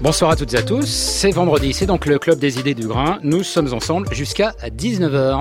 Bonsoir à toutes et à tous, c'est vendredi, c'est donc le Club des idées du grain. Nous sommes ensemble jusqu'à 19h.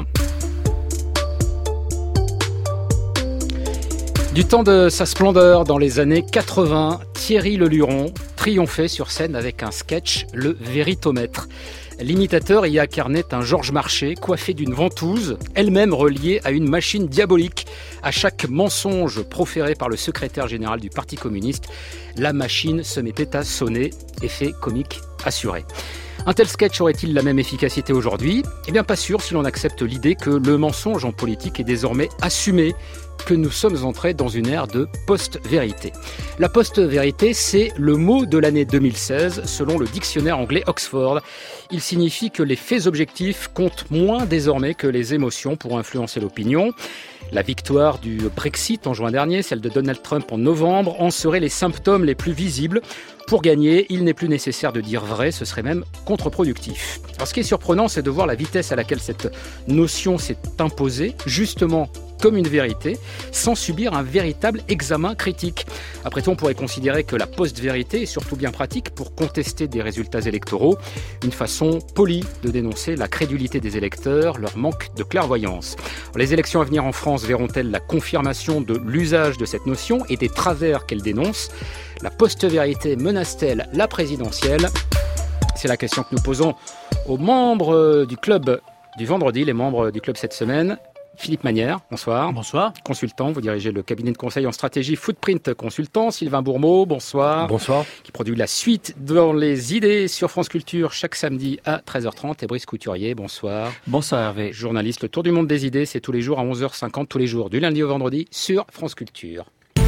Du temps de sa splendeur dans les années 80, Thierry Leluron triomphait sur scène avec un sketch, le Véritomètre. L'imitateur y incarnait un Georges Marchais coiffé d'une ventouse, elle-même reliée à une machine diabolique. À chaque mensonge proféré par le secrétaire général du Parti communiste, la machine se mettait à sonner, effet comique assuré. Un tel sketch aurait-il la même efficacité aujourd'hui ? Eh bien pas sûr si l'on accepte l'idée que le mensonge en politique est désormais assumé, que nous sommes entrés dans une ère de post-vérité. La post-vérité, c'est le mot de l'année 2016 selon le dictionnaire anglais Oxford. Il signifie que les faits objectifs comptent moins désormais que les émotions pour influencer l'opinion. La victoire du Brexit en juin dernier, celle de Donald Trump en novembre, en seraient les symptômes les plus visibles. Pour gagner, il n'est plus nécessaire de dire vrai, ce serait même contre-productif. Alors, ce qui est surprenant, c'est de voir la vitesse à laquelle cette notion s'est imposée, justement comme une vérité, sans subir un véritable examen critique. Après tout, on pourrait considérer que la post-vérité est surtout bien pratique pour contester des résultats électoraux, une façon polie de dénoncer la crédulité des électeurs, leur manque de clairvoyance. Les élections à venir en France verront-elles la confirmation de l'usage de cette notion et des travers qu'elle dénonce ? La post-vérité menace-t-elle la présidentielle ? C'est la question que nous posons aux membres du club du vendredi, les membres du club cette semaine. Philippe Manière, bonsoir. Bonsoir. Consultant, vous dirigez le cabinet de conseil en stratégie Footprint Consultant. Sylvain Bourmeau, bonsoir. Bonsoir. Qui produit la suite dans les idées sur France Culture chaque samedi à 13h30. Et Brice Couturier, bonsoir. Bonsoir Hervé. Journaliste, le Tour du monde des idées, c'est tous les jours à 11h50, tous les jours du lundi au vendredi sur France Culture.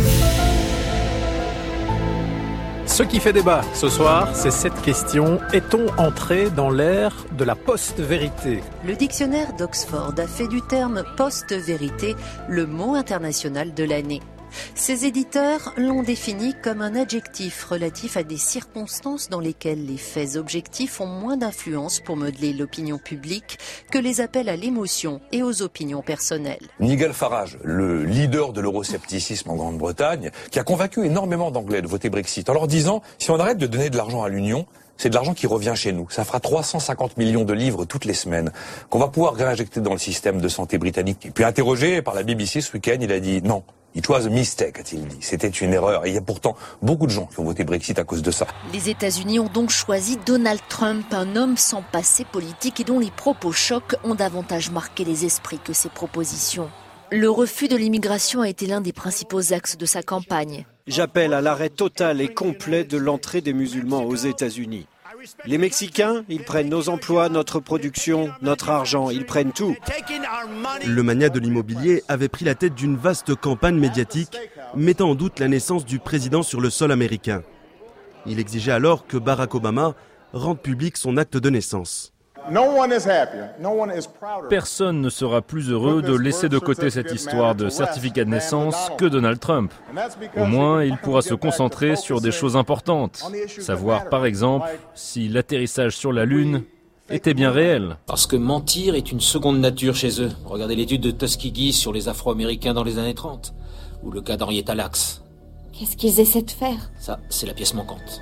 Ce qui fait débat ce soir, c'est cette question. Est-on entré dans l'ère de la post-vérité ? Le dictionnaire d'Oxford a fait du terme post-vérité le mot international de l'année. Ses éditeurs l'ont défini comme un adjectif relatif à des circonstances dans lesquelles les faits objectifs ont moins d'influence pour modeler l'opinion publique que les appels à l'émotion et aux opinions personnelles. Nigel Farage, le leader de l'euroscepticisme en Grande-Bretagne, qui a convaincu énormément d'Anglais de voter Brexit en leur disant « si on arrête de donner de l'argent à l'Union, c'est de l'argent qui revient chez nous. Ça fera 350 millions de livres toutes les semaines qu'on va pouvoir réinjecter dans le système de santé britannique. » Et puis interrogé par la BBC ce week-end, il a dit « non. It was a mistake », a-t-il dit. C'était une erreur. Et il y a pourtant beaucoup de gens qui ont voté Brexit à cause de ça. Les États-Unis ont donc choisi Donald Trump, un homme sans passé politique et dont les propos chocs ont davantage marqué les esprits que ses propositions. Le refus de l'immigration a été l'un des principaux axes de sa campagne. J'appelle à l'arrêt total et complet de l'entrée des musulmans aux États-Unis. Les Mexicains, ils prennent nos emplois, notre production, notre argent, ils prennent tout. Le magnat de l'immobilier avait pris la tête d'une vaste campagne médiatique, mettant en doute la naissance du président sur le sol américain. Il exigeait alors que Barack Obama rende public son acte de naissance. Personne ne sera plus heureux de laisser de côté cette histoire de certificat de naissance que Donald Trump. Au moins, il pourra se concentrer sur des choses importantes. Savoir, par exemple, si l'atterrissage sur la Lune était bien réel. Parce que mentir est une seconde nature chez eux. Regardez l'étude de Tuskegee sur les Afro-Américains dans les années 30, ou le cas d'Henrietta Lacks. Qu'est-ce qu'ils essaient de faire ? Ça, c'est la pièce manquante.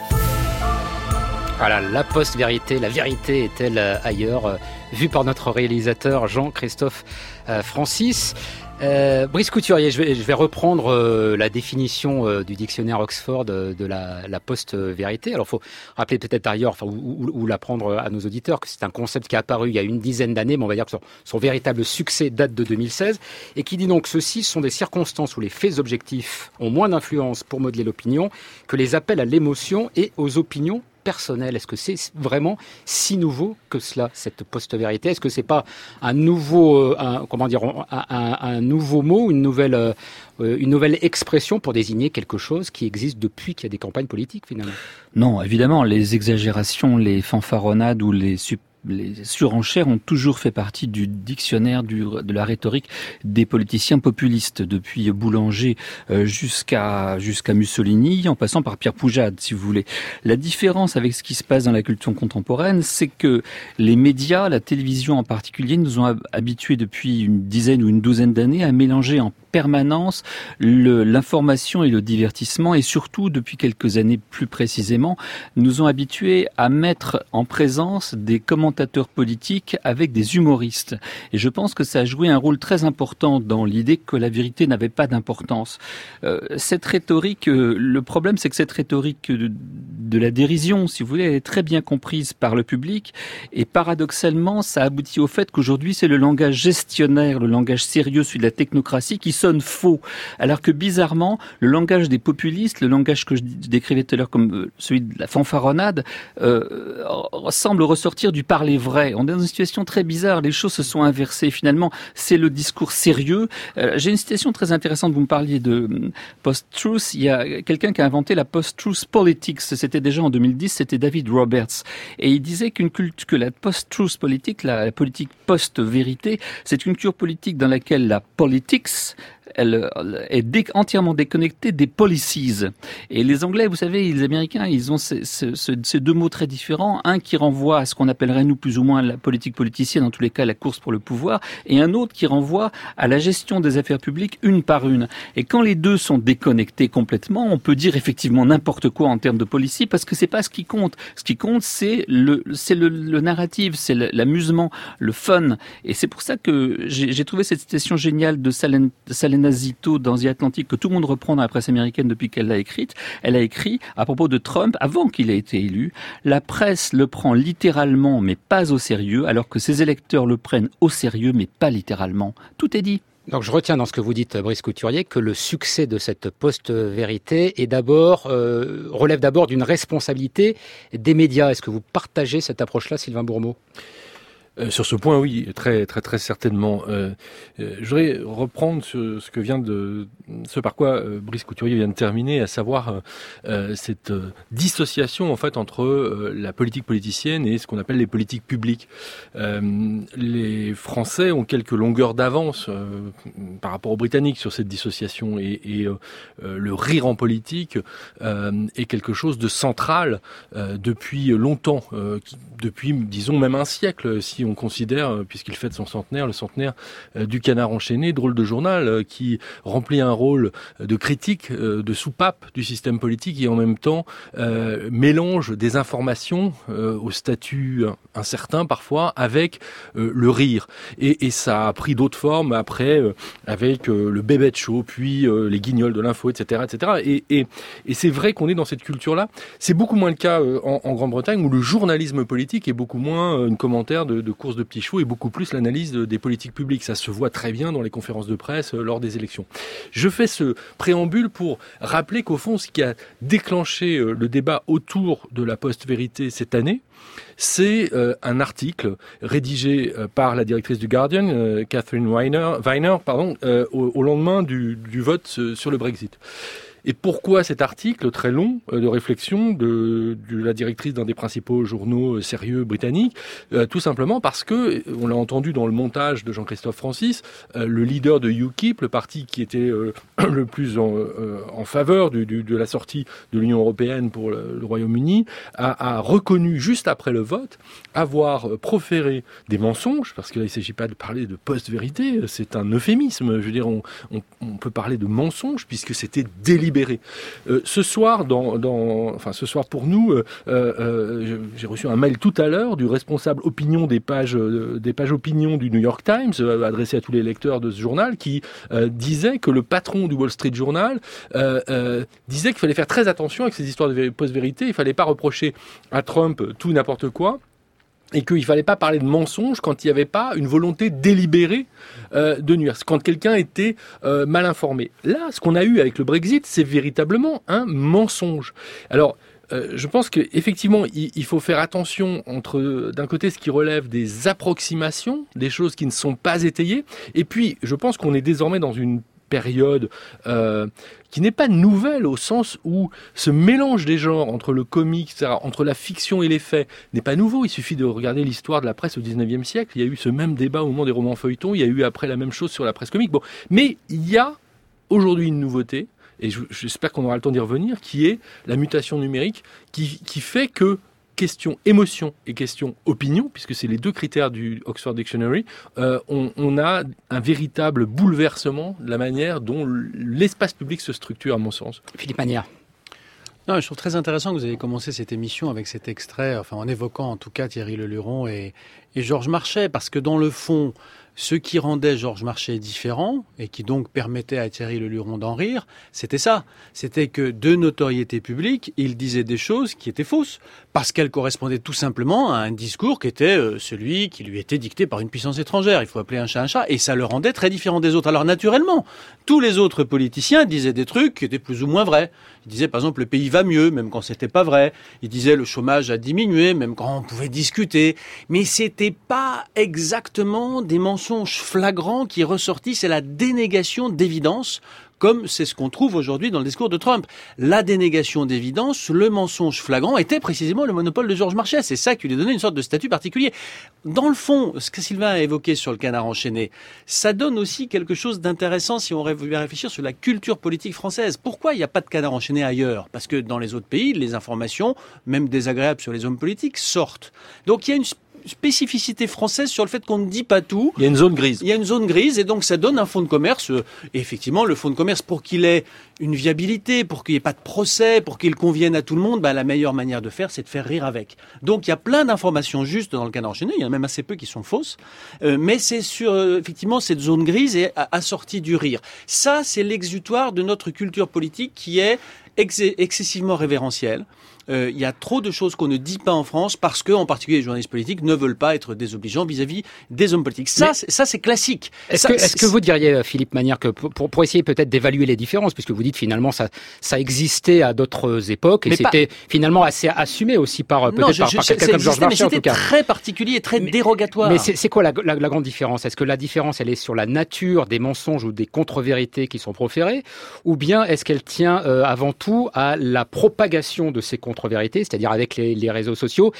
Voilà, la post-vérité, la vérité est-elle ailleurs, vue par notre réalisateur Jean-Christophe Francis. Brice Couturier, je vais reprendre la définition du dictionnaire Oxford de la post-vérité. Alors, il faut rappeler peut-être ailleurs, ou l'apprendre à nos auditeurs, que c'est un concept qui est apparu il y a une dizaine d'années, mais on va dire que son véritable succès date de 2016, et qui dit donc ceci sont des circonstances où les faits objectifs ont moins d'influence pour modeler l'opinion que les appels à l'émotion et aux opinions personnelles. Est-ce que c'est vraiment si nouveau que cela, cette post-vérité ? Est-ce que c'est pas un nouveau, un nouveau mot, une nouvelle expression pour désigner quelque chose qui existe depuis qu'il y a des campagnes politiques finalement ? Non, évidemment, les exagérations, les fanfaronnades ou les surenchères ont toujours fait partie du dictionnaire de la rhétorique des politiciens populistes, depuis Boulanger jusqu'à Mussolini, en passant par Pierre Poujade, si vous voulez. La différence avec ce qui se passe dans la culture contemporaine, c'est que les médias, la télévision en particulier, nous ont habitués depuis une dizaine ou une douzaine d'années à mélanger en permanence l'information et le divertissement, et surtout, depuis quelques années plus précisément, nous ont habitués à mettre en présence des commentateurs politiques avec des humoristes. Et je pense que ça a joué un rôle très important dans l'idée que la vérité n'avait pas d'importance. Cette rhétorique, le problème, c'est que cette rhétorique de la dérision, si vous voulez, elle est très bien comprise par le public, et paradoxalement, ça aboutit au fait qu'aujourd'hui, c'est le langage gestionnaire, le langage sérieux, celui de la technocratie, qui sonne faux. Alors que bizarrement, le langage des populistes, le langage que je décrivais tout à l'heure comme celui de la fanfaronnade, semble ressortir du parler vrai. On est dans une situation très bizarre, les choses se sont inversées. Finalement, c'est le discours sérieux. J'ai une citation très intéressante, vous me parliez de post-truth. Il y a quelqu'un qui a inventé la post-truth politics. C'était déjà en 2010, c'était David Roberts. Et il disait que la post-truth politique, la politique post-vérité, c'est une culture politique dans laquelle la politics, elle est entièrement déconnectée des policies. Et les Anglais, vous savez, les Américains, ils ont ces deux mots très différents. Un qui renvoie à ce qu'on appellerait, nous, plus ou moins la politique politicienne, en tous les cas la course pour le pouvoir, et un autre qui renvoie à la gestion des affaires publiques une par une. Et quand les deux sont déconnectés complètement, on peut dire effectivement n'importe quoi en termes de policy, parce que c'est pas ce qui compte. Ce qui compte, c'est le narratif, c'est l'amusement, le fun. Et c'est pour ça que j'ai trouvé cette citation géniale de Salena Zito dans The Atlantic, que tout le monde reprend dans la presse américaine depuis qu'elle l'a écrite. Elle a écrit à propos de Trump, avant qu'il ait été élu, la presse le prend littéralement mais pas au sérieux, alors que ses électeurs le prennent au sérieux mais pas littéralement. Tout est dit. Donc je retiens dans ce que vous dites, Brice Couturier, que le succès de cette post-vérité relève d'abord d'une responsabilité des médias. Est-ce que vous partagez cette approche-là, Sylvain Bourmeau ? Sur ce point, oui, très très très certainement. Je voudrais reprendre ce par quoi Brice Couturier vient de terminer, à savoir cette dissociation en fait entre la politique politicienne et ce qu'on appelle les politiques publiques. Les Français ont quelques longueurs d'avance par rapport aux Britanniques sur cette dissociation, et le rire en politique est quelque chose de central depuis longtemps, depuis disons même un siècle, si on considère, puisqu'il fête son centenaire, le centenaire du Canard enchaîné, drôle de journal qui remplit un rôle de critique, de soupape du système politique, et en même temps mélange des informations au statut incertain parfois avec le rire. Et ça a pris d'autres formes après, avec le Bébête Show, puis les Guignols de l'info, etc. etc. Et c'est vrai qu'on est dans cette culture-là. C'est beaucoup moins le cas en Grande-Bretagne, où le journalisme politique est beaucoup moins un commentaire de course de petits chevaux et beaucoup plus l'analyse des politiques publiques. Ça se voit très bien dans les conférences de presse lors des élections. Je fais ce préambule pour rappeler qu'au fond, ce qui a déclenché le débat autour de la post-vérité cette année, c'est un article rédigé par la directrice du Guardian, Catherine Weiner, au lendemain du vote sur le Brexit. Et pourquoi cet article très long de réflexion de la directrice d'un des principaux journaux sérieux britanniques? Tout simplement parce que, on l'a entendu dans le montage de Jean-Christophe Francis, le leader de UKIP, le parti qui était le plus en faveur de la sortie de l'Union européenne pour le Royaume-Uni, a reconnu juste après le vote avoir proféré des mensonges, parce que là il ne s'agit pas de parler de post-vérité, c'est un euphémisme. Je veux dire, on peut parler de mensonges puisque c'était délibéré. Ce soir, ce soir pour nous, j'ai reçu un mail tout à l'heure du responsable opinion des pages opinion du New York Times, adressé à tous les lecteurs de ce journal, qui disait que le patron du Wall Street Journal disait qu'il fallait faire très attention avec ces histoires de post-vérité. Il ne fallait pas reprocher à Trump tout et n'importe quoi, et qu'il ne fallait pas parler de mensonges quand il n'y avait pas une volonté délibérée de nuire, quand quelqu'un était mal informé. Là, ce qu'on a eu avec le Brexit, c'est véritablement un mensonge. Alors, je pense qu'effectivement, il faut faire attention entre, d'un côté, ce qui relève des approximations, des choses qui ne sont pas étayées, et puis, je pense qu'on est désormais dans une période qui n'est pas nouvelle, au sens où ce mélange des genres entre le comique, etc., entre la fiction et les faits, n'est pas nouveau. Il suffit de regarder l'histoire de la presse au 19e siècle. Il y a eu ce même débat au moment des romans feuilletons. Il y a eu après la même chose sur la presse comique. Bon, mais il y a aujourd'hui une nouveauté, et j'espère qu'on aura le temps d'y revenir, qui est la mutation numérique, qui fait que question émotion et question opinion, puisque c'est les deux critères du Oxford Dictionary, on a un véritable bouleversement de la manière dont l'espace public se structure, à mon sens. Philippe Magnard. Non, je trouve très intéressant que vous ayez commencé cette émission avec cet extrait, en évoquant en tout cas Thierry Leluron et Georges Marchais, parce que dans le fond, ce qui rendait Georges Marchais différent, et qui donc permettait à Thierry Leluron d'en rire, c'était ça. C'était que de notoriété publique, il disait des choses qui étaient fausses, parce qu'elles correspondaient tout simplement à un discours qui était celui qui lui était dicté par une puissance étrangère. Il faut appeler un chat, et ça le rendait très différent des autres. Alors naturellement, tous les autres politiciens disaient des trucs qui étaient plus ou moins vrais. Ils disaient par exemple le pays va mieux, même quand c'était pas vrai. Ils disaient le chômage a diminué, même quand on pouvait discuter. Mais c'était pas exactement des mensonges flagrants qui ressortissent, c'est la dénégation d'évidence, comme c'est ce qu'on trouve aujourd'hui dans le discours de Trump. La dénégation d'évidence, le mensonge flagrant était précisément le monopole de Georges Marchais. C'est ça qui lui donnait une sorte de statut particulier. Dans le fond, ce que Sylvain a évoqué sur le canard enchaîné, ça donne aussi quelque chose d'intéressant si on veut réfléchir sur la culture politique française. Pourquoi il n'y a pas de canard enchaîné ailleurs ? Parce que dans les autres pays, les informations, même désagréables sur les hommes politiques, sortent. Donc il y a une spécificité française sur le fait qu'on ne dit pas tout. Il y a une zone grise. Il y a une zone grise et donc ça donne un fonds de commerce. Et effectivement, le fonds de commerce, pour qu'il ait une viabilité, pour qu'il n'y ait pas de procès, pour qu'il convienne à tout le monde, la meilleure manière de faire, c'est de faire rire avec. Donc il y a plein d'informations justes dans le canard enchaîné. Il y en a même assez peu qui sont fausses. Mais c'est sur effectivement cette zone grise et assortie du rire. Ça, c'est l'exutoire de notre culture politique qui est excessivement révérentielle. Il y a trop de choses qu'on ne dit pas en France parce que, en particulier, les journalistes politiques ne veulent pas être désobligeants vis-à-vis des hommes politiques. Ça, c'est classique. Est-ce que vous diriez, Philippe Magnard, que pour essayer peut-être d'évaluer les différences, puisque vous dites finalement ça existait à d'autres époques et c'était finalement assez assumé aussi par quelqu'un comme Georges Marchais, en tout cas. C'était très particulier et très dérogatoire. Mais c'est quoi la grande différence ? Est-ce que la différence, elle est sur la nature des mensonges ou des contre-vérités qui sont proférées, ou bien est-ce qu'elle tient avant tout à la propagation de ces contre-vérités, c'est-à-dire avec les réseaux sociaux,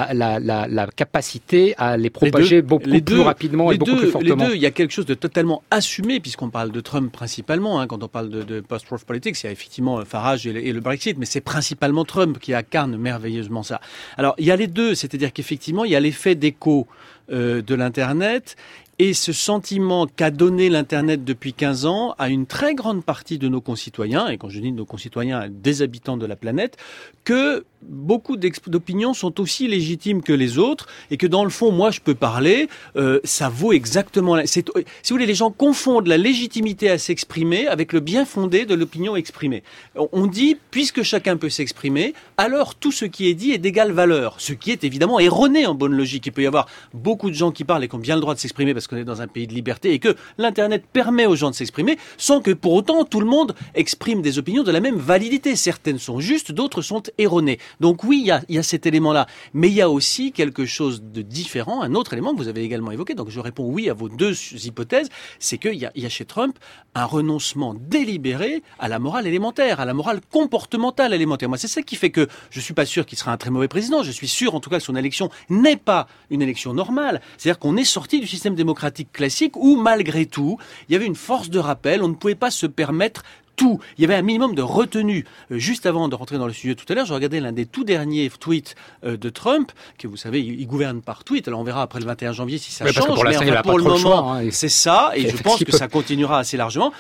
la capacité à les propager beaucoup plus rapidement et beaucoup plus fortement. Les deux, il y a quelque chose de totalement assumé, puisqu'on parle de Trump principalement, quand on parle de post-Truth politics, il y a effectivement Farage et le Brexit, mais c'est principalement Trump qui incarne merveilleusement ça. Alors, il y a les deux, c'est-à-dire qu'effectivement, il y a l'effet d'écho de l'Internet, et ce sentiment qu'a donné l'Internet depuis 15 ans à une très grande partie de nos concitoyens, et quand je dis nos concitoyens, des habitants de la planète, que beaucoup d'opinions sont aussi légitimes que les autres, et que dans le fond, moi je peux parler, ça vaut exactement... Si vous voulez, les gens confondent la légitimité à s'exprimer avec le bien fondé de l'opinion exprimée. On dit, puisque chacun peut s'exprimer, alors tout ce qui est dit est d'égale valeur, ce qui est évidemment erroné en bonne logique. Il peut y avoir beaucoup de gens qui parlent et qui ont bien le droit de s'exprimer parce qu'on est dans un pays de liberté et que l'Internet permet aux gens de s'exprimer sans que pour autant tout le monde exprime des opinions de la même validité. Certaines sont justes, d'autres sont erronées. Donc oui, il y a cet élément-là. Mais il y a aussi quelque chose de différent, un autre élément que vous avez également évoqué. Donc je réponds oui à vos deux hypothèses. C'est qu'il y a chez Trump un renoncement délibéré à la morale élémentaire, à la morale comportementale élémentaire. Moi, c'est ça qui fait que je suis pas sûr qu'il sera un très mauvais président. Je suis sûr en tout cas que son élection n'est pas une élection normale. C'est-à-dire qu'on est sorti du système démocratique classique où, malgré tout, il y avait une force de rappel. On ne pouvait pas se permettre tout. Il y avait un minimum de retenue. Juste avant de rentrer dans le sujet tout à l'heure, je regardais l'un des tout derniers tweets de Trump, que vous savez, il gouverne par tweet. Alors on verra après le 21 janvier si ça change. Mais pour le moment, c'est ça, et je pense que ça continuera assez largement.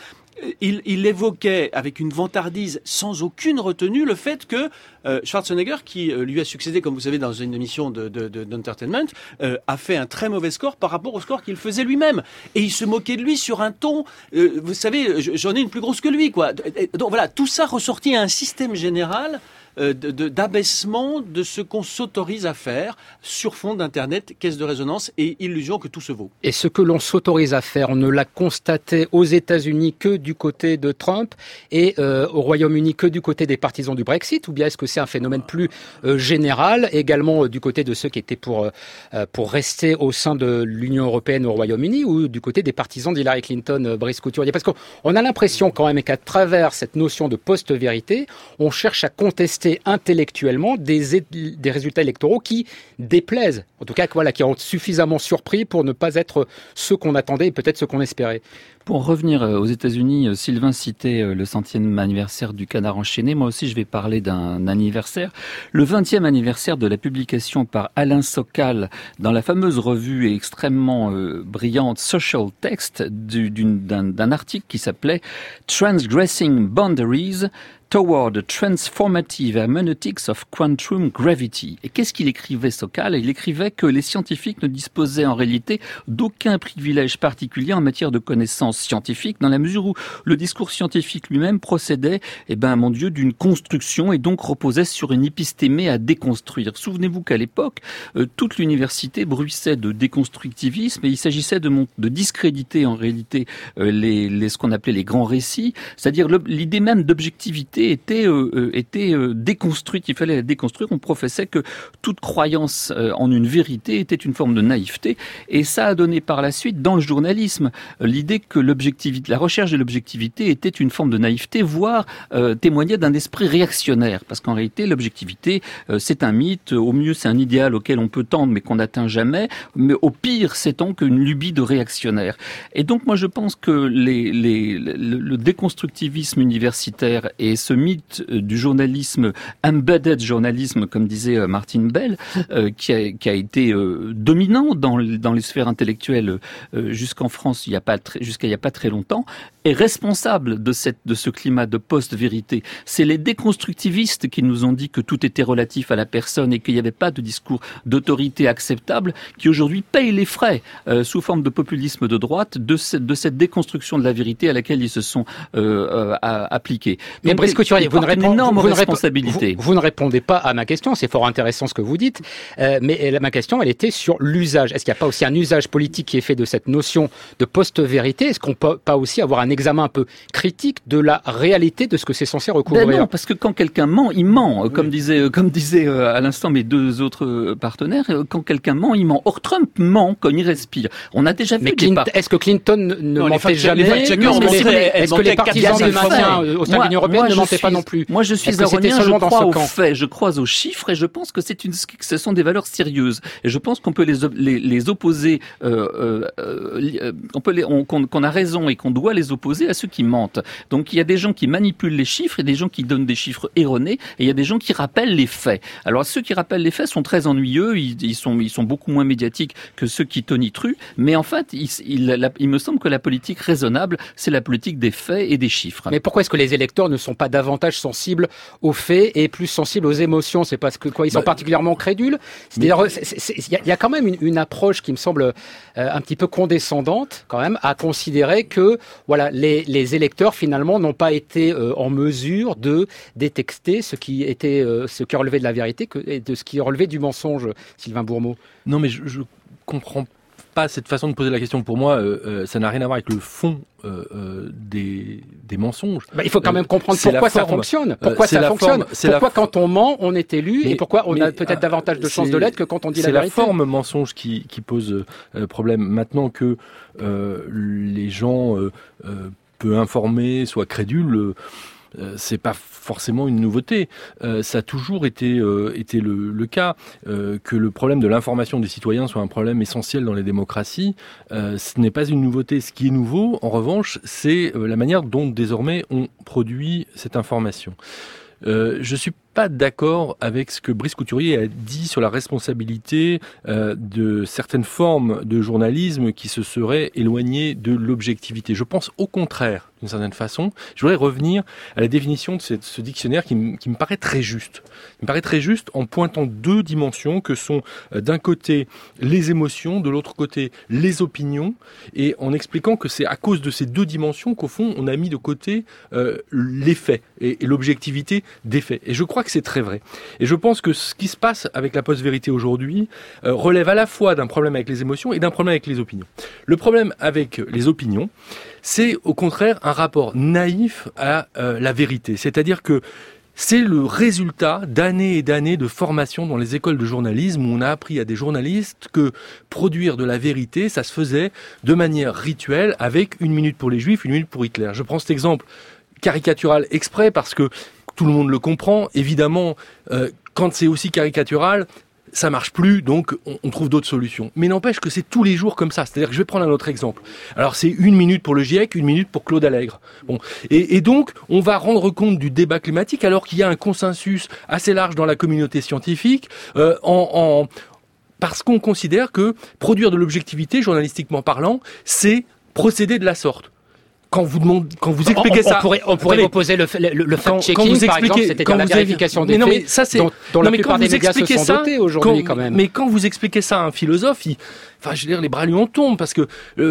Il évoquait avec une vantardise sans aucune retenue le fait que Schwarzenegger, qui lui a succédé, comme vous savez, dans une émission d'entertainment, a fait un très mauvais score par rapport au score qu'il faisait lui-même. Et il se moquait de lui sur un ton, vous savez, j'en ai une plus grosse que lui, quoi. Donc voilà, tout ça ressortit à un système général d'abaissement de ce qu'on s'autorise à faire sur fond d'Internet, caisse de résonance et illusion que tout se vaut. Et ce que l'on s'autorise à faire, on ne l'a constaté aux États-Unis que du côté de Trump et au Royaume-Uni que du côté des partisans du Brexit, ou bien est-ce que c'est un phénomène plus général, également du côté de ceux qui étaient pour rester au sein de l'Union européenne au Royaume-Uni, ou du côté des partisans d'Hillary Clinton, Brice Couturier? Parce qu'on a l'impression quand même qu'à travers cette notion de post-vérité, on cherche à contester présenter intellectuellement des résultats électoraux qui déplaisent, en tout cas qui ont suffisamment surpris pour ne pas être ceux qu'on attendait et peut-être ceux qu'on espérait. Pour revenir aux États-Unis, Sylvain citait le 100e anniversaire du Canard enchaîné. Moi aussi, je vais parler d'un anniversaire. Le 20e anniversaire de la publication par Alain Sokal dans la fameuse revue extrêmement brillante Social Text d'un article qui s'appelait Transgressing Boundaries Toward Transformative Hermeneutics of Quantum Gravity. Et qu'est-ce qu'il écrivait, Sokal ? Il écrivait que les scientifiques ne disposaient en réalité d'aucun privilège particulier en matière de connaissances scientifiques, dans la mesure où le discours scientifique lui-même procédait, mon Dieu, d'une construction et donc reposait sur une épistémée à déconstruire. Souvenez-vous qu'à l'époque, toute l'université bruissait de déconstructivisme et il s'agissait de discréditer en réalité ce qu'on appelait les grands récits, c'est-à-dire l'idée même d'objectivité était déconstruite, il fallait la déconstruire. On professait que toute croyance en une vérité était une forme de naïveté, et ça a donné par la suite dans le journalisme l'idée que la recherche de l'objectivité était une forme de naïveté, voire témoignait d'un esprit réactionnaire, parce qu'en réalité l'objectivité c'est un mythe, au mieux c'est un idéal auquel on peut tendre mais qu'on n'atteint jamais, mais au pire c'est donc une lubie de réactionnaire. Et donc moi je pense que le déconstructivisme universitaire et ce mythe du journalisme, embedded journalisme, comme disait Martine Bell, qui a été dominant dans les sphères intellectuelles jusqu'en France jusqu'à il n'y a pas très longtemps, est responsable de ce climat de post-vérité. C'est les déconstructivistes qui nous ont dit que tout était relatif à la personne et qu'il n'y avait pas de discours d'autorité acceptable, qui aujourd'hui payent les frais sous forme de populisme de droite de cette déconstruction de la vérité à laquelle ils se sont appliqués. Mais Brice Couturier, vous ne répondez pas à ma question, c'est fort intéressant ce que vous dites, mais ma question, elle était sur l'usage. Est-ce qu'il n'y a pas aussi un usage politique qui est fait de cette notion de post-vérité ? Est-ce qu'on peut pas aussi avoir un examen un peu critique de la réalité de ce que c'est censé recouvrir ? Non, parce que quand quelqu'un ment, il ment. Oui. Comme disaient à l'instant mes deux autres partenaires, quand quelqu'un ment, il ment. Or, Trump ment quand il respire. On a déjà vu est-ce que Clinton ne mentait jamais ? Est-ce que les partisans de maintien au sein de l'Union européenne ne mentaient pas non plus ? Moi, je suis ironien, je crois aux faits, je crois aux chiffres, et je pense que ce sont des valeurs sérieuses. Et je pense qu'on peut les opposer, qu'on a raison et qu'on doit les opposer à ceux qui mentent. Donc il y a des gens qui manipulent les chiffres et des gens qui donnent des chiffres erronés, et il y a des gens qui rappellent les faits. Alors ceux qui rappellent les faits sont très ennuyeux, ils sont beaucoup moins médiatiques que ceux qui tonitruent, mais en fait il me semble que la politique raisonnable, c'est la politique des faits et des chiffres. Mais pourquoi est-ce que les électeurs ne sont pas davantage sensibles aux faits et plus sensibles aux émotions ? C'est parce que ils sont particulièrement crédules ? C'est-à-dire, il y a quand même une approche qui me semble un petit peu condescendante quand même à considérer que les électeurs finalement n'ont pas été en mesure de détecter ce qui relevait de la vérité et de ce qui relevait du mensonge. Sylvain Bourmeau. Non, mais je comprends pas cette façon de poser la question. Pour moi, ça n'a rien à voir avec le fond des mensonges. Il faut quand même comprendre pourquoi ça fonctionne. Pourquoi quand on ment, on est élu, et pourquoi on a peut-être davantage de chances de l'être que quand on dit la vérité. C'est la forme mensonge qui pose problème. Maintenant que les gens peu informés, soient crédules, c'est pas forcément une nouveauté. Ça a toujours été le cas. Que le problème de l'information des citoyens soit un problème essentiel dans les démocraties, ce n'est pas une nouveauté. Ce qui est nouveau, en revanche, c'est la manière dont désormais on produit cette information. Je suis pas d'accord avec ce que Brice Couturier a dit sur la responsabilité de certaines formes de journalisme qui se seraient éloignées de l'objectivité. Je pense au contraire, d'une certaine façon. Je voudrais revenir à la définition de ce dictionnaire qui me paraît très juste. Il me paraît très juste en pointant deux dimensions que sont d'un côté les émotions, de l'autre côté les opinions, et en expliquant que c'est à cause de ces deux dimensions qu'au fond on a mis de côté les faits et l'objectivité des faits. Et je crois que c'est très vrai. Et je pense que ce qui se passe avec la post-vérité aujourd'hui relève à la fois d'un problème avec les émotions et d'un problème avec les opinions. Le problème avec les opinions, c'est au contraire un rapport naïf à la vérité. C'est-à-dire que c'est le résultat d'années et d'années de formation dans les écoles de journalisme où on a appris à des journalistes que produire de la vérité, ça se faisait de manière rituelle avec 1 minute pour les Juifs, 1 minute pour Hitler. Je prends cet exemple caricatural exprès parce que tout le monde le comprend. Évidemment, quand c'est aussi caricatural, ça marche plus, donc on trouve d'autres solutions. Mais n'empêche que c'est tous les jours comme ça. C'est-à-dire que je vais prendre un autre exemple. Alors c'est 1 minute pour le GIEC, 1 minute pour Claude Allègre. Bon, et donc on va rendre compte du débat climatique alors qu'il y a un consensus assez large dans la communauté scientifique parce qu'on considère que produire de l'objectivité, journalistiquement parlant, c'est procéder de la sorte. Quand vous expliquez ça, on pourrait opposer le fact-checking, par exemple, c'est-à-dire la vérification des faits, dont la plupart des médias se sont dotés aujourd'hui, quand même. Mais quand vous expliquez ça à un philosophe, je veux dire, les bras lui en tombent, parce que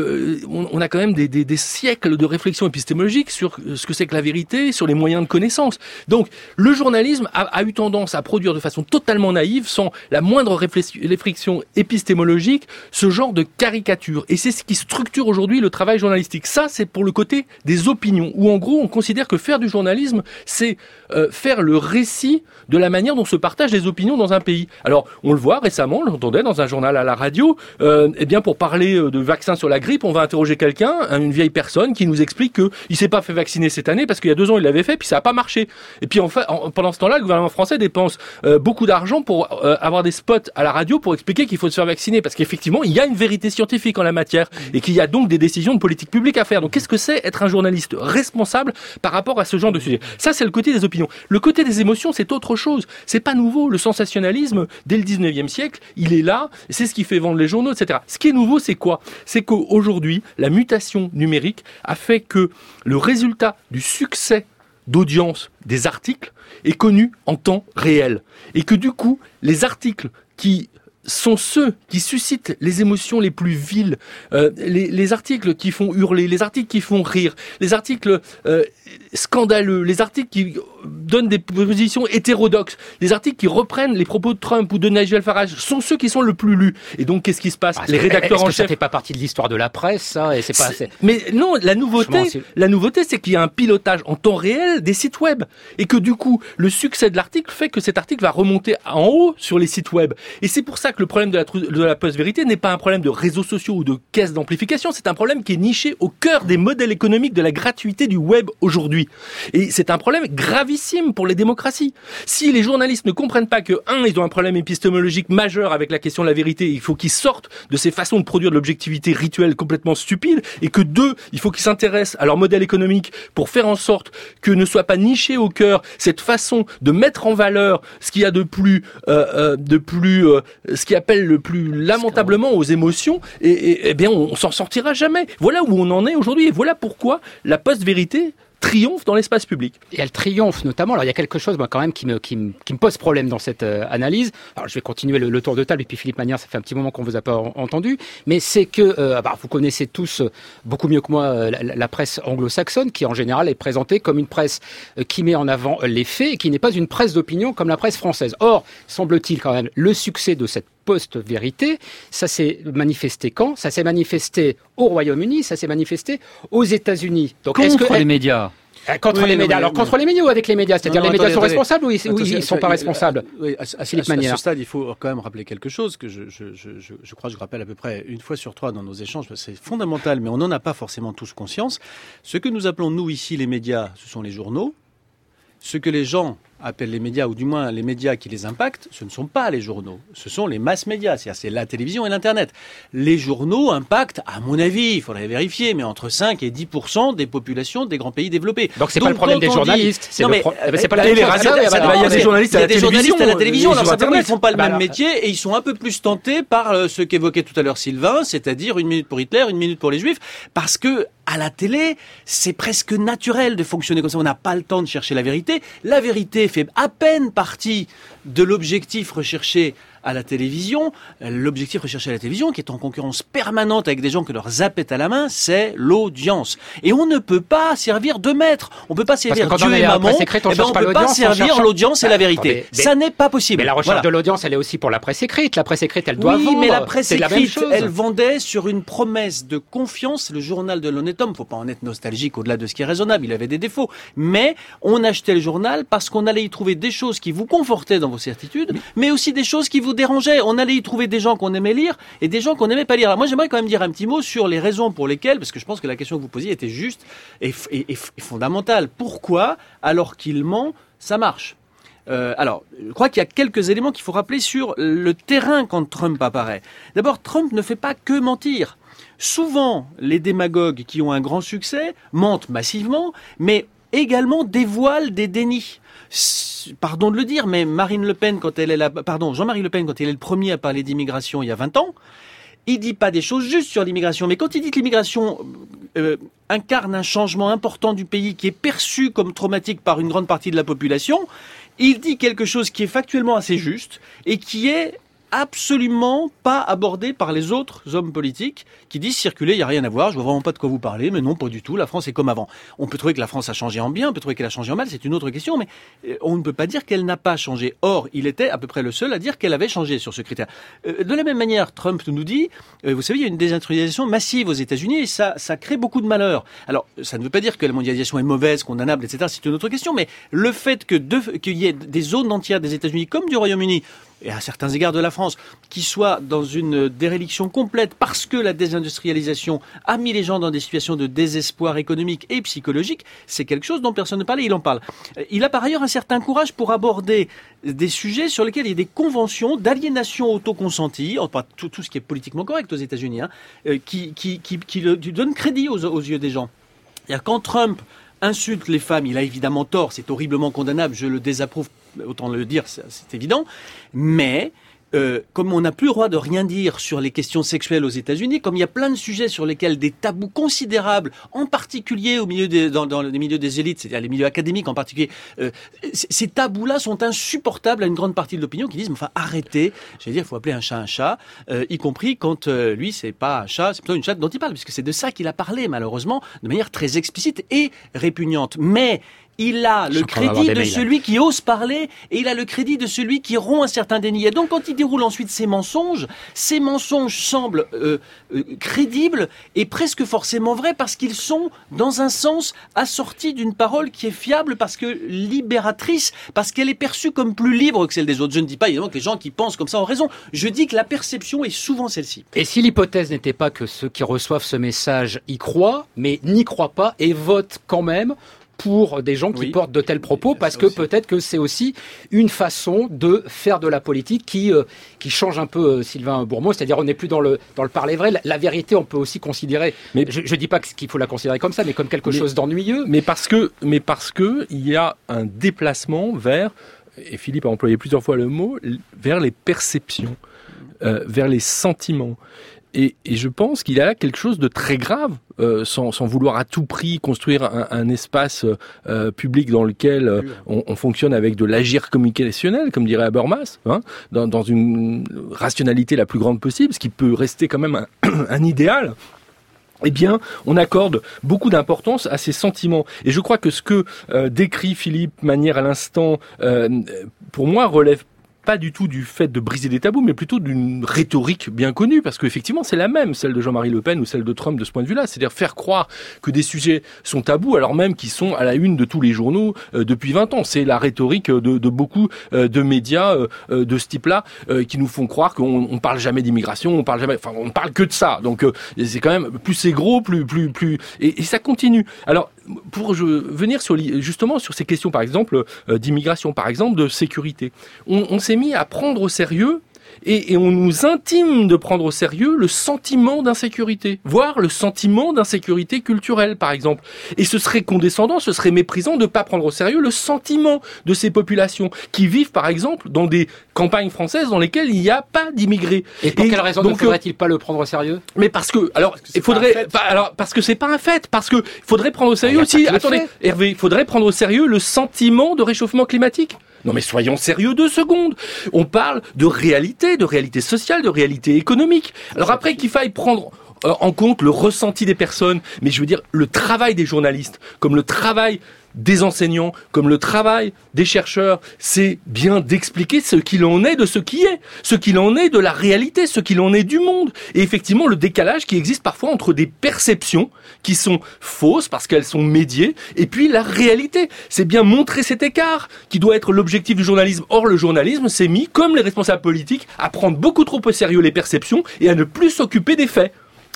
on a quand même des siècles de réflexion épistémologique sur ce que c'est que la vérité, sur les moyens de connaissance. Donc, le journalisme a eu tendance à produire de façon totalement naïve, sans la moindre réflexion épistémologique, ce genre de caricature. Et c'est ce qui structure aujourd'hui le travail journalistique. Ça, c'est pour le côté des opinions, où en gros, on considère que faire du journalisme, c'est faire le récit de la manière dont se partagent les opinions dans un pays. Alors, on le voit récemment, on l'entendait dans un journal à la radio, pour parler de vaccins sur la grippe, on va interroger quelqu'un, une vieille personne, qui nous explique qu'il s'est pas fait vacciner cette année parce qu'il y a 2 ans il l'avait fait, puis ça a pas marché. Et puis pendant ce temps-là, le gouvernement français dépense beaucoup d'argent pour avoir des spots à la radio pour expliquer qu'il faut se faire vacciner, parce qu'effectivement, il y a une vérité scientifique en la matière et qu'il y a donc des décisions de politique publique à faire. Donc, qu'est-ce que c'est être un journaliste responsable par rapport à ce genre de sujet? Ça, c'est le côté des opinions. Le côté des émotions, c'est autre chose. C'est pas nouveau. Le sensationnalisme, dès le 19e siècle, il est là. C'est ce qui fait vendre les journaux, etc. Ce qui est nouveau, c'est quoi? C'est qu'aujourd'hui, la mutation numérique a fait que le résultat du succès d'audience des articles est connu en temps réel. Et que du coup, les articles qui sont ceux qui suscitent les émotions les plus viles, les articles qui font hurler, les articles qui font rire, les articles scandaleux, les articles qui donnent des positions hétérodoxes, les articles qui reprennent les propos de Trump ou de Nigel Farage sont ceux qui sont le plus lus. Et donc, qu'est-ce qui se passe? Les rédacteurs en chef... Ça fait pas partie de l'histoire de la presse, ça, et c'est pas assez... Mais non, la nouveauté, c'est qu'il y a un pilotage en temps réel des sites web. Et que du coup, le succès de l'article fait que cet article va remonter en haut sur les sites web. Et c'est pour ça que le problème de la post-vérité n'est pas un problème de réseaux sociaux ou de caisses d'amplification, c'est un problème qui est niché au cœur des modèles économiques de la gratuité du web aujourd'hui. Et c'est un problème gravissime pour les démocraties. Si les journalistes ne comprennent pas que, ils ont un problème épistémologique majeur avec la question de la vérité, il faut qu'ils sortent de ces façons de produire de l'objectivité rituelle complètement stupide, et que 2, il faut qu'ils s'intéressent à leur modèle économique pour faire en sorte que ne soit pas niché au cœur cette façon de mettre en valeur ce qu'il y a ce qui appelle le plus lamentablement aux émotions, et bien on s'en sortira jamais. Voilà où on en est aujourd'hui, et voilà pourquoi la post-vérité triomphe dans l'espace public. Et elle triomphe notamment. Alors il y a quelque chose quand même qui me pose problème dans cette analyse. Alors je vais continuer le tour de table, et puis Philippe Magnard, ça fait un petit moment qu'on vous a pas entendu, mais c'est que vous connaissez tous beaucoup mieux que moi la presse anglo-saxonne, qui en général est présentée comme une presse qui met en avant les faits et qui n'est pas une presse d'opinion comme la presse française. Or, semble-t-il quand même, le succès de cette post-vérité, ça s'est manifesté quand? Ça s'est manifesté au Royaume-Uni, ça s'est manifesté aux États-Unis. Donc, contre les médias. Contre les médias. Alors, contre les médias ou avec les médias? C'est-à-dire, les médias sont responsables ou ils ne sont pas responsables? À ce stade, il faut quand même rappeler quelque chose que je crois que je rappelle à peu près 1 fois sur 3 dans nos échanges. C'est fondamental, mais on n'en a pas forcément tous conscience. Ce que nous appelons, nous, ici, les médias, ce sont les journaux. Ce que les gens appellent les médias, ou du moins les médias qui les impactent, ce ne sont pas les journaux, ce sont les mass médias, c'est-à-dire c'est la télévision et l'Internet. Les journaux impactent, à mon avis, il faudrait vérifier, mais entre 5 et 10% des populations des grands pays développés. Donc c'est pas le problème des journalistes, c'est pas la les radios, il y a des journalistes à la télévision, alors simplement ils font pas le même métier et ils sont un peu plus tentés par ce qu'évoquait tout à l'heure Sylvain, c'est-à-dire 1 minute pour Hitler, 1 minute pour les Juifs, parce que à la télé, c'est presque naturel de fonctionner comme ça. On n'a pas le temps de chercher la vérité. La vérité fait à peine partie de l'objectif recherché à la télévision. L'objectif recherché à la télévision, qui est en concurrence permanente avec des gens que leur zappe est à la main, c'est l'audience. Et on ne peut pas servir de maître. On ne peut pas servir Dieu et Mammon. On ne peut pas servir l'audience et la vérité. Ça n'est pas possible. Mais la recherche de l'audience, elle est aussi pour la presse écrite. La presse écrite, elle doit vendre. Oui, mais la presse écrite, elle vendait sur une promesse de confiance. Le journal de l'honnête homme, faut pas en être nostalgique au-delà de ce qui est raisonnable. Il avait des défauts. Mais on achetait le journal parce qu'on allait y trouver des choses qui vous confortaient dans vos certitudes, mais aussi des choses qui vous dérangeait. On allait y trouver des gens qu'on aimait lire et des gens qu'on n'aimait pas lire. Alors moi, j'aimerais quand même dire un petit mot sur les raisons pour lesquelles, parce que je pense que la question que vous posiez était juste et fondamentale. Pourquoi, alors qu'il ment, ça marche. Alors, je crois qu'il y a quelques éléments qu'il faut rappeler sur le terrain quand Trump apparaît. D'abord, Trump ne fait pas que mentir. Souvent, les démagogues qui ont un grand succès mentent massivement, mais également dévoilent des dénis. Pardon de le dire, mais Jean-Marie Le Pen, quand il est le premier à parler d'immigration il y a 20 ans, il dit pas des choses justes sur l'immigration, mais quand il dit que l'immigration incarne un changement important du pays qui est perçu comme traumatique par une grande partie de la population, il dit quelque chose qui est factuellement assez juste et qui est absolument pas abordé par les autres hommes politiques qui disent circuler, il n'y a rien à voir, je vois vraiment pas de quoi vous parlez, mais non, pas du tout, la France est comme avant. On peut trouver que la France a changé en bien, on peut trouver qu'elle a changé en mal, c'est une autre question, mais on ne peut pas dire qu'elle n'a pas changé. Or, il était à peu près le seul à dire qu'elle avait changé sur ce critère. De la même manière, Trump nous dit, vous savez, il y a une désindustrialisation massive aux États-Unis et ça crée beaucoup de malheur. Alors, ça ne veut pas dire que la mondialisation est mauvaise, condamnable, etc., c'est une autre question, mais le fait qu'il y ait des zones entières des États-Unis comme du Royaume-Uni, et à certains égards de la France, qui soit dans une déréliction complète parce que la désindustrialisation a mis les gens dans des situations de désespoir économique et psychologique, c'est quelque chose dont personne ne parle et il en parle. Il a par ailleurs un certain courage pour aborder des sujets sur lesquels il y a des conventions d'aliénation autoconsentie, enfin tout ce qui est politiquement correct aux États-Unis, qui lui donne crédit aux yeux des gens. C'est-à-dire quand Trump insulte les femmes, il a évidemment tort, c'est horriblement condamnable, je le désapprouve, autant le dire, c'est évident, mais comme on n'a plus le droit de rien dire sur les questions sexuelles aux États-Unis, comme il y a plein de sujets sur lesquels des tabous considérables, en particulier dans les milieux des élites, c'est-à-dire les milieux académiques en particulier, ces tabous-là sont insupportables à une grande partie de l'opinion qui disent, enfin arrêtez, j'allais dire, il faut appeler un chat, y compris quand lui, c'est pas un chat, c'est plutôt une chatte dont il parle, puisque c'est de ça qu'il a parlé, malheureusement, de manière très explicite et répugnante. Mais il a le crédit de celui qui ose parler et il a le crédit de celui qui rompt un certain déni. Et donc, quand il déroule ensuite ces mensonges semblent crédibles et presque forcément vrais parce qu'ils sont, dans un sens, assortis d'une parole qui est fiable parce que libératrice, parce qu'elle est perçue comme plus libre que celle des autres. Je ne dis pas, évidemment, que les gens qui pensent comme ça ont raison. Je dis que la perception est souvent celle-ci. Et si l'hypothèse n'était pas que ceux qui reçoivent ce message y croient, mais n'y croient pas et votent quand même pour des gens qui portent de tels propos, parce que peut-être que c'est aussi une façon de faire de la politique qui change un peu Sylvain Bourmeau, c'est-à-dire on n'est plus dans le parler vrai. La vérité, on peut aussi considérer, mais je dis pas qu'il faut la considérer comme ça, mais comme quelque chose d'ennuyeux. Mais parce que il y a un déplacement vers, et Philippe a employé plusieurs fois le mot, vers les perceptions, vers les sentiments. Et je pense qu'il y a là quelque chose de très grave, sans vouloir à tout prix construire un espace public dans lequel on fonctionne avec de l'agir communicationnel, comme dirait Habermas, dans une rationalité la plus grande possible, ce qui peut rester quand même un idéal. Eh bien, on accorde beaucoup d'importance à ces sentiments. Et je crois que ce que décrit Philippe Manière à l'instant, pour moi, relève pas du tout du fait de briser des tabous, mais plutôt d'une rhétorique bien connue, parce qu'effectivement, c'est la même, celle de Jean-Marie Le Pen ou celle de Trump de ce point de vue-là. C'est-à-dire faire croire que des sujets sont tabous, alors même qu'ils sont à la une de tous les journaux depuis 20 ans. C'est la rhétorique de beaucoup de médias de ce type-là qui nous font croire qu'on parle jamais d'immigration, on parle que de ça. Donc, c'est quand même, plus c'est gros, plus et ça continue. Alors, pour venir justement sur ces questions, par exemple, d'immigration, par exemple, de sécurité, on s'est mis à prendre au sérieux et on nous intime de prendre au sérieux le sentiment d'insécurité, voire le sentiment d'insécurité culturelle, par exemple. Et ce serait condescendant, ce serait méprisant de ne pas prendre au sérieux le sentiment de ces populations qui vivent, par exemple, dans des campagnes françaises dans lesquelles il n'y a pas d'immigrés. Et pour quelle raison ne faudrait-il pas le prendre au sérieux ? Mais parce que, parce que c'est pas un fait, parce que faudrait prendre au sérieux aussi, attendez, Hervé, il faudrait prendre au sérieux le sentiment de réchauffement climatique. Non mais soyons sérieux 2 secondes. On parle de réalité sociale, de réalité économique. Alors après qu'il faille prendre en compte le ressenti des personnes, mais je veux dire le travail des journalistes, comme le travail des enseignants, comme le travail des chercheurs, c'est bien d'expliquer ce qu'il en est de ce qui est, ce qu'il en est de la réalité, ce qu'il en est du monde. Et effectivement, le décalage qui existe parfois entre des perceptions qui sont fausses parce qu'elles sont médiées, et puis la réalité. C'est bien montrer cet écart qui doit être l'objectif du journalisme. Or, le journalisme s'est mis, comme les responsables politiques, à prendre beaucoup trop au sérieux les perceptions et à ne plus s'occuper des faits.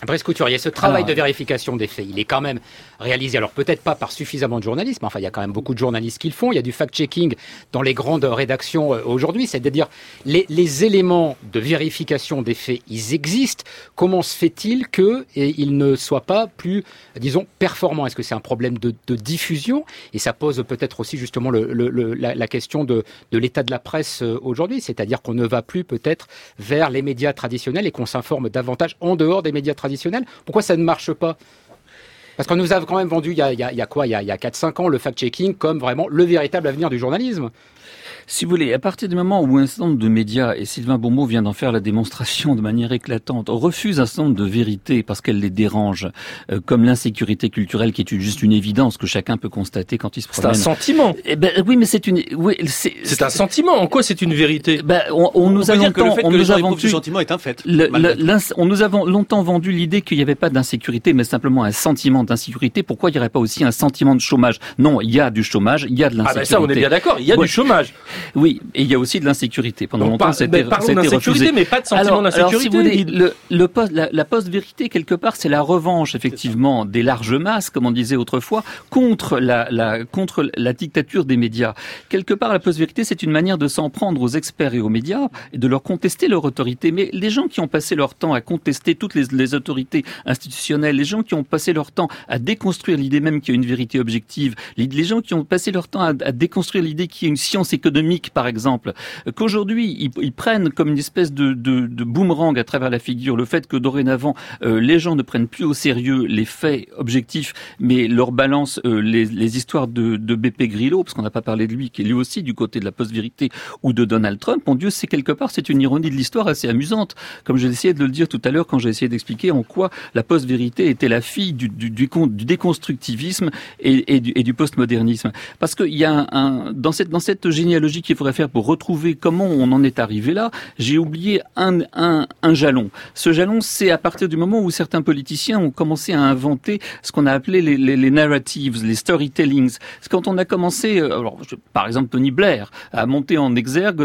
Brice Couturier, ce travail de vérification des faits, il est quand même réalisé, alors peut-être pas par suffisamment de journalistes, mais enfin il y a quand même beaucoup de journalistes qui le font, il y a du fact-checking dans les grandes rédactions aujourd'hui, c'est-à-dire les éléments de vérification des faits, ils existent. Comment se fait-il qu'ils ne soient pas plus, disons, performants? Est-ce que c'est un problème de diffusion? Et ça pose peut-être aussi justement la question de l'état de la presse aujourd'hui, c'est-à-dire qu'on ne va plus peut-être vers les médias traditionnels et qu'on s'informe davantage en dehors des médias traditionnels. Pourquoi ça ne marche pas? Parce qu'on nous a quand même vendu il y a 4-5 ans le fact-checking comme vraiment le véritable avenir du journalisme. Si vous voulez, à partir du moment où un certain nombre de médias, et Sylvain Bourmeau vient d'en faire la démonstration de manière éclatante, refusent un certain nombre de vérités parce qu'elles les dérangent, comme l'insécurité culturelle qui est juste une évidence que chacun peut constater quand il se promène. C'est un sentiment. Oui, mais c'est une... Oui, c'est un sentiment. En quoi c'est une vérité? On nous a longtemps... Le fait que les gens éprouvent ce sentiment est un fait. On nous a longtemps vendu l'idée qu'il n'y avait pas d'insécurité, mais simplement un sentiment d'insécurité. Pourquoi il n'y aurait pas aussi un sentiment de chômage? Non, il y a du chômage, il y a de l'insécurité. Ça, on est bien d'accord, il y a du chômage. Oui, et il y a aussi de l'insécurité. Pendant longtemps, c'était refusé. Mais pas de sentiment d'insécurité. Alors, si vous voulez, la post-vérité, quelque part, c'est la revanche, effectivement, des larges masses, comme on disait autrefois, contre la dictature des médias. Quelque part, la post-vérité, c'est une manière de s'en prendre aux experts et aux médias et de leur contester leur autorité. Mais les gens qui ont passé leur temps à contester toutes les autorités institutionnelles, les gens qui ont passé leur temps à déconstruire l'idée même qu'il y a une vérité objective, les gens qui ont passé leur temps à déconstruire l'idée qu'il y a une science économique, par exemple, qu'aujourd'hui ils prennent comme une espèce de boomerang à travers la figure le fait que dorénavant les gens ne prennent plus au sérieux les faits objectifs, mais leur balancent les histoires de BP Grillo, parce qu'on n'a pas parlé de lui, qui est lui aussi du côté de la post-vérité, ou de Donald Trump. Mon Dieu, c'est quelque part, c'est une ironie de l'histoire assez amusante, comme j'ai essayé de le dire tout à l'heure quand j'ai essayé d'expliquer en quoi la post-vérité était la fille du déconstructivisme et du postmodernisme. Parce qu'il y a dans cette généalogie qu'il faudrait faire pour retrouver comment on en est arrivé là, j'ai oublié un jalon. Ce jalon, c'est à partir du moment où certains politiciens ont commencé à inventer ce qu'on a appelé les narratives, les storytellings. C'est quand on a commencé, par exemple Tony Blair, à monter en exergue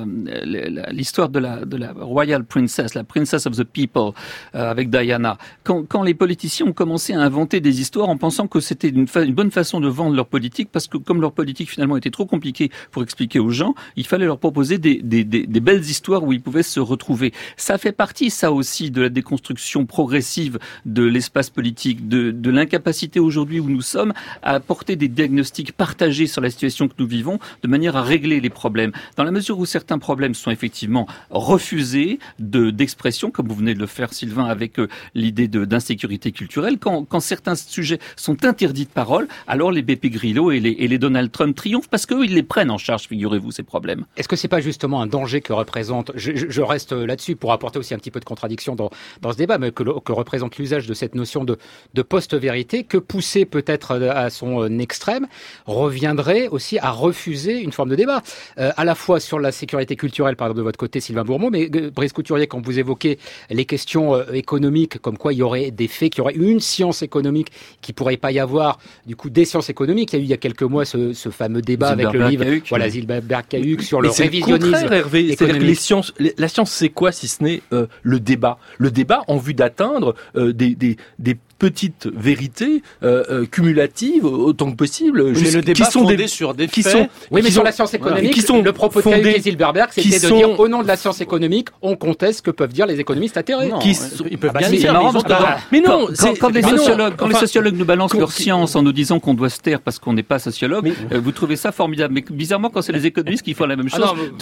l'histoire de la Royal Princess, la Princess of the People, avec Diana. Quand les politiciens ont commencé à inventer des histoires en pensant que c'était une bonne façon de vendre leur politique, parce que comme leur politique finalement était trop compliquée pour expliquer aux gens, il fallait leur proposer des belles histoires où ils pouvaient se retrouver. Ça fait partie, ça aussi, de la déconstruction progressive de l'espace politique, de l'incapacité aujourd'hui où nous sommes à apporter des diagnostics partagés sur la situation que nous vivons de manière à régler les problèmes. Dans la mesure où certains problèmes sont effectivement refusés d'expression, comme vous venez de le faire, Sylvain, avec l'idée d'insécurité culturelle, quand certains sujets sont interdits de parole, alors les BP Grillo et les Donald Trump triomphent parce qu'eux, ils les prennent en charge, figurez-vous, ces problèmes. Est-ce que c'est pas justement un danger que représente, je reste là-dessus pour apporter aussi un petit peu de contradiction dans ce débat, mais que représente l'usage de cette notion de post-vérité, que poussé peut-être à son extrême, reviendrait aussi à refuser une forme de débat, à la fois sur la sécurité culturelle, par exemple de votre côté, Sylvain Bourmeau, mais Brice Couturier, quand vous évoquez les questions économiques, comme quoi il y aurait des faits, qu'il y aurait une science économique, qui pourrait pas y avoir, du coup, des sciences économiques. Il y a eu il y a quelques mois ce fameux débat avec le livre, Zilberberg-Cahuc sur le révisionnisme. C'est Hervé, c'est-à-dire que la science, c'est quoi si ce n'est le débat? Le débat en vue d'atteindre des petites vérités cumulatives autant que possible. Mais le débat fondé sur des faits. Oui, mais sur la science économique, le propos de Cahuc et Zilberberg, c'était de dire au nom de la science économique, on conteste ce que peuvent dire les économistes atterrés. Ils peuvent bien dire. Mais non, quand les sociologues nous balancent leur science en nous disant qu'on doit se taire parce qu'on n'est pas sociologue, vous trouvez ça formidable. Mais bizarrement, quand c'est les économistes qui font la même chose, tout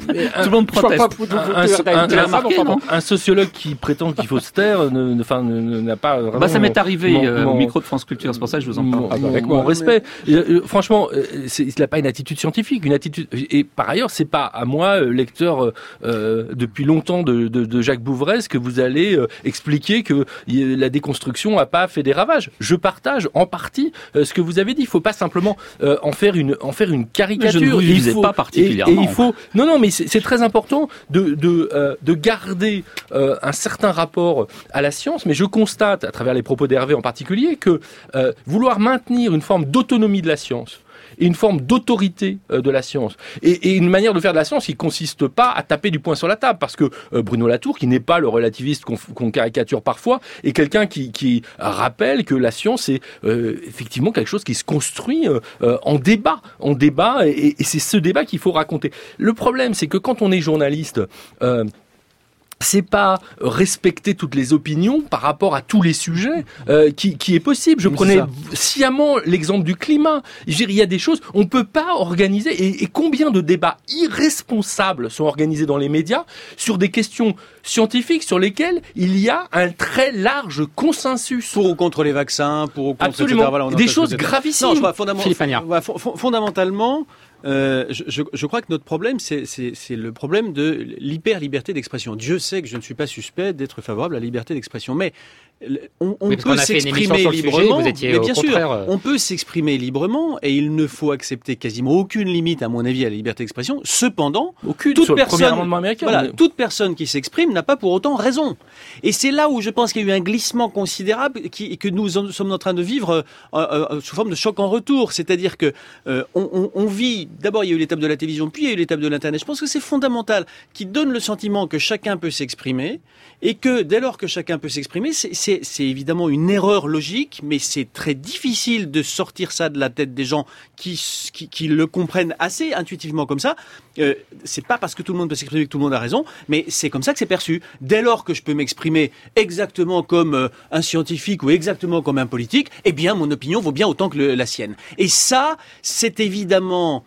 le monde proteste. Un sociologue qui prétend qu'il faut se taire n'a pas vraiment... Ça m'est arrivé au micro de France Culture, c'est pour ça que je vous en parle. Avec mon respect. Franchement, il n'a pas une attitude scientifique. Et par ailleurs, c'est pas à moi, lecteur depuis longtemps de Jacques Bouvresse, que vous allez expliquer que la déconstruction n'a pas fait des ravages. Je partage en partie ce que vous avez dit. Il ne faut pas simplement en faire une caricature. Je ne vous visais pas particulièrement. Et il faut... Non, mais c'est très important de garder un certain rapport à la science. Mais je constate, à travers les propos d'Hervé en particulier, que vouloir maintenir une forme d'autonomie de la science et une forme d'autorité de la science. Et une manière de faire de la science qui consiste pas à taper du poing sur la table, parce que Bruno Latour, qui n'est pas le relativiste qu'on caricature parfois, est quelqu'un qui rappelle que la science est effectivement quelque chose qui se construit en débat, et c'est ce débat qu'il faut raconter. Le problème, c'est que quand on est journaliste, c'est pas respecter toutes les opinions par rapport à tous les sujets qui est possible. Je prenais sciemment l'exemple du climat. Je veux dire, il y a des choses, on peut pas organiser, et combien de débats irresponsables sont organisés dans les médias sur des questions scientifiques sur lesquelles il y a un très large consensus. Pour ou contre les vaccins, pour ou contre... Absolument. Voilà, des choses gravissimes. Non, je crois, fondamentalement, je crois que notre problème, c'est le problème de l'hyper-liberté d'expression. Dieu sait que je ne suis pas suspect d'être favorable à la liberté d'expression, mais on peut s'exprimer librement. Mais bien sûr, on peut s'exprimer librement, et il ne faut accepter quasiment aucune limite, à mon avis, à la liberté d'expression. Cependant, toute personne qui s'exprime n'a pas pour autant raison. Et c'est là où je pense qu'il y a eu un glissement considérable que nous sommes en train de vivre sous forme de choc en retour. C'est-à-dire que on vit. D'abord, il y a eu l'étape de la télévision, puis il y a eu l'étape de l'Internet. Je pense que c'est fondamental, qui donne le sentiment que chacun peut s'exprimer, et que dès lors que chacun peut s'exprimer, c'est évidemment une erreur logique, mais c'est très difficile de sortir ça de la tête des gens qui le comprennent assez intuitivement comme ça. C'est pas parce que tout le monde peut s'exprimer que tout le monde a raison, mais c'est comme ça que c'est perçu. Dès lors que je peux m'exprimer exactement comme un scientifique ou exactement comme un politique, eh bien mon opinion vaut bien autant que la sienne. Et ça, c'est évidemment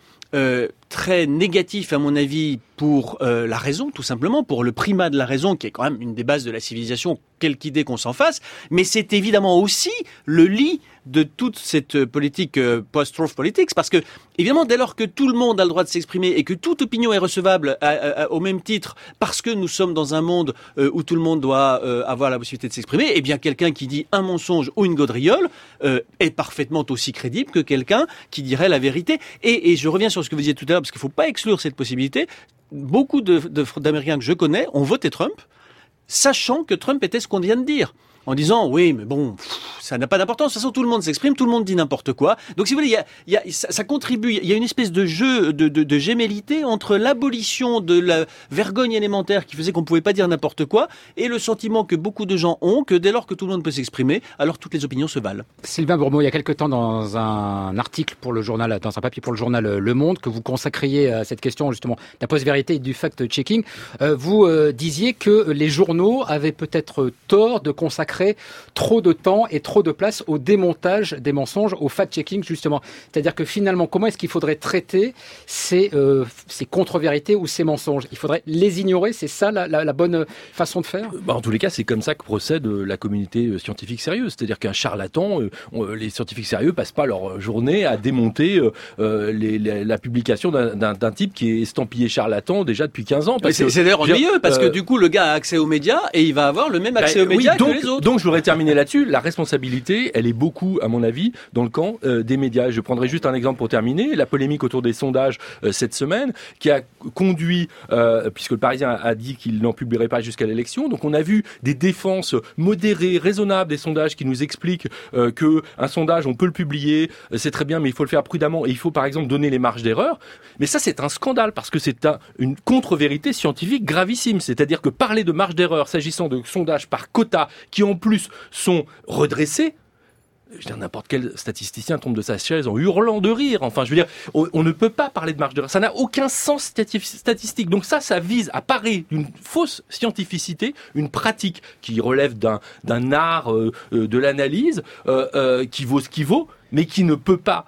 très négatif à mon avis pour la raison, tout simplement, pour le primat de la raison, qui est quand même une des bases de la civilisation, quelque idée qu'on s'en fasse, mais c'est évidemment aussi le lit de toute cette politique post-truth politics, parce que, évidemment, dès lors que tout le monde a le droit de s'exprimer et que toute opinion est recevable au même titre, parce que nous sommes dans un monde où tout le monde doit avoir la possibilité de s'exprimer, eh bien, quelqu'un qui dit un mensonge ou une gaudriole est parfaitement aussi crédible que quelqu'un qui dirait la vérité. Et je reviens sur ce que vous disiez tout à l'heure, parce qu'il ne faut pas exclure cette possibilité. Beaucoup d'Américains que je connais ont voté Trump, sachant que Trump était ce qu'on vient de dire. En disant, oui, mais bon, ça n'a pas d'importance. De toute façon, tout le monde s'exprime, tout le monde dit n'importe quoi. Donc, si vous voulez, ça contribue. Il y a une espèce de jeu de gémellité entre l'abolition de la vergogne élémentaire qui faisait qu'on ne pouvait pas dire n'importe quoi et le sentiment que beaucoup de gens ont que dès lors que tout le monde peut s'exprimer, alors toutes les opinions se valent. Sylvain Bourmeau, il y a quelque temps, dans un article pour le journal, dans un papier pour le journal Le Monde, que vous consacriez à cette question, justement, de la post-vérité et du fact-checking, vous disiez que les journaux avaient peut-être tort de consacrer trop de temps et trop de place au démontage des mensonges, au fact-checking justement. C'est-à-dire que finalement, comment est-ce qu'il faudrait traiter ces contre-vérités ou ces mensonges ? Il faudrait les ignorer, c'est ça la bonne façon de faire ? En tous les cas, c'est comme ça que procède la communauté scientifique sérieuse. C'est-à-dire qu'un charlatan, les scientifiques sérieux passent pas leur journée à démonter la publication d'un type qui est estampillé charlatan déjà depuis 15 ans. C'est d'ailleurs ennuyeux, parce que du coup, le gars a accès aux médias et il va avoir le même accès aux médias que les autres. Donc je voudrais terminer là-dessus. La responsabilité, elle est beaucoup, à mon avis, dans le camp des médias. Je prendrai juste un exemple pour terminer. La polémique autour des sondages cette semaine, qui a conduit, puisque le Parisien a dit qu'il n'en publierait pas jusqu'à l'élection. Donc on a vu des défenses modérées, raisonnables des sondages qui nous expliquent que un sondage, on peut le publier, c'est très bien, mais il faut le faire prudemment et il faut par exemple donner les marges d'erreur. Mais ça, c'est un scandale parce que c'est une contre-vérité scientifique gravissime. C'est-à-dire que parler de marge d'erreur s'agissant de sondages par quota qui en plus sont redressés, je veux dire, n'importe quel statisticien tombe de sa chaise en hurlant de rire. Enfin, je veux dire, on ne peut pas parler de marge d'erreur. Ça n'a aucun sens statistique. Donc ça vise à parer d'une fausse scientificité, une pratique qui relève d'un art de l'analyse, qui vaut ce qui vaut, mais qui ne peut pas,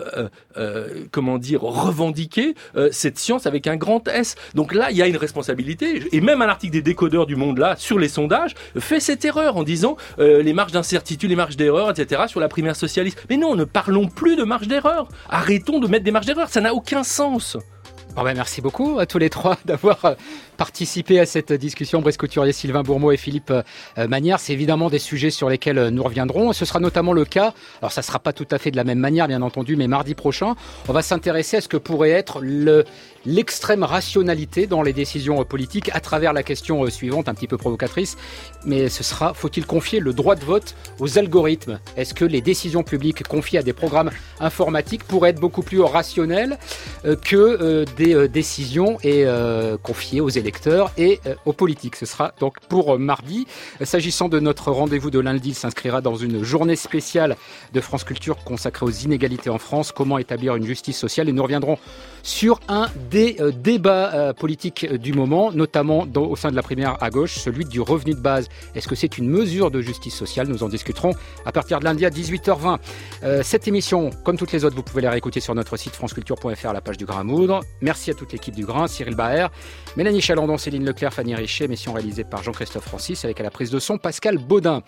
revendiquer cette science avec un grand S. Donc là, il y a une responsabilité. Et même un article des décodeurs du Monde, là, sur les sondages, fait cette erreur en disant les marges d'incertitude, les marges d'erreur, etc., sur la primaire socialiste. Mais non, ne parlons plus de marge d'erreur. Arrêtons de mettre des marges d'erreur. Ça n'a aucun sens. Bon ben merci beaucoup à tous les trois d'avoir participé à cette discussion. Brice Couturier, Sylvain Bourmeau et Philippe Manière. C'est évidemment des sujets sur lesquels nous reviendrons. Ce sera notamment le cas, alors ça ne sera pas tout à fait de la même manière bien entendu, mais mardi prochain, on va s'intéresser à ce que pourrait être l'extrême rationalité dans les décisions politiques à travers la question suivante, un petit peu provocatrice, mais ce sera, faut-il confier le droit de vote aux algorithmes? Est-ce que les décisions publiques confiées à des programmes informatiques pourraient être beaucoup plus rationnelles que des décisions confiées aux électeurs et aux politiques? Ce sera donc pour mardi. S'agissant de notre rendez-vous de lundi, il s'inscrira dans une journée spéciale de France Culture consacrée aux inégalités en France, comment établir une justice sociale, et nous reviendrons sur un des débats politiques du moment, notamment au sein de la primaire à gauche, celui du revenu de base. Est-ce que c'est une mesure de justice sociale? Nous en discuterons à partir de lundi à 18h20. Cette émission, comme toutes les autres, vous pouvez la réécouter sur notre site franceculture.fr à la page du Grain à moudre. Merci à toute l'équipe du Grain, Cyril Baher, Mélanie Chalandon, Céline Leclerc, Fanny Richet, émission réalisée par Jean-Christophe Francis avec à la prise de son Pascal Baudin.